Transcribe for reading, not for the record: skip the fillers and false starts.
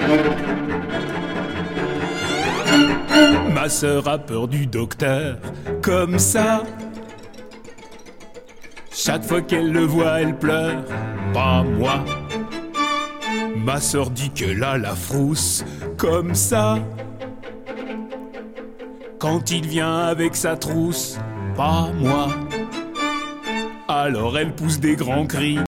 Ma sœur a peur du docteur, comme ça. Chaque fois qu'elle le voit, elle pleure, pas moi. Ma sœur dit qu'elle a la frousse, comme ça. Quand il vient avec sa trousse, pas moi. Alors elle pousse des grands cris.